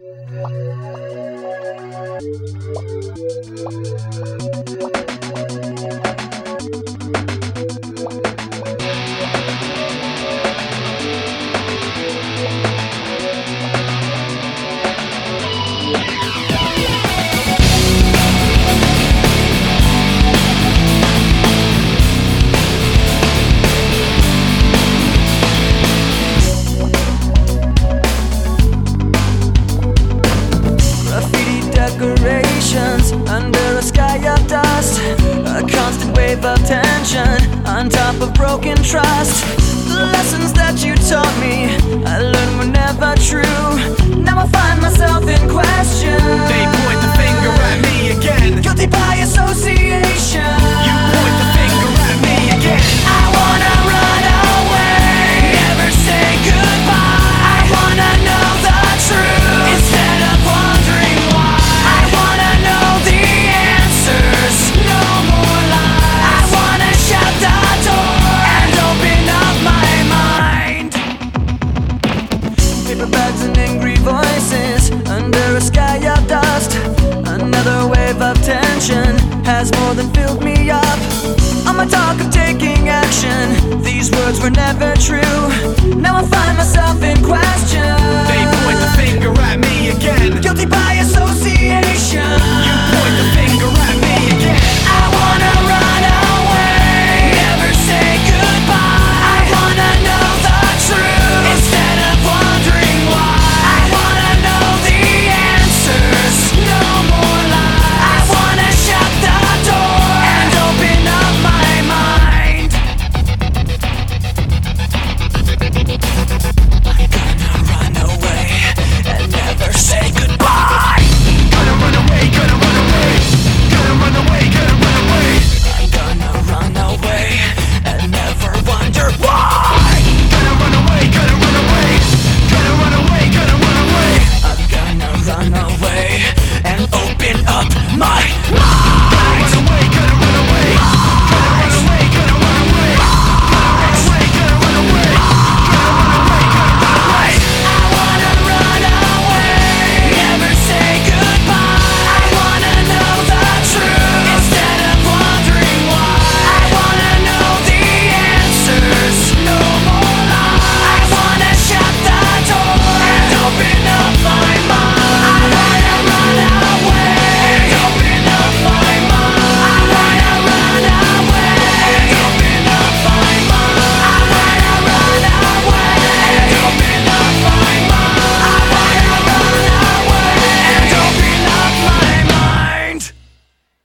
Decorations under a sky of dust, a constant wave of tension on top of broken trust. The lessons that you taught me, I learned were never true. Now I find myself in question. They point the finger at me again. Guilty by association. You point the finger at me again. I wanna run away, never say goodbye. I wanna know the truth instead of wondering why. I wanna know the answers, no more lies. I wanna shut the door and open up my mind. Paper bags and angry voices under a sky of dust. Another wave of tension has more than filled me up. On my talk of taking action, these words were never true.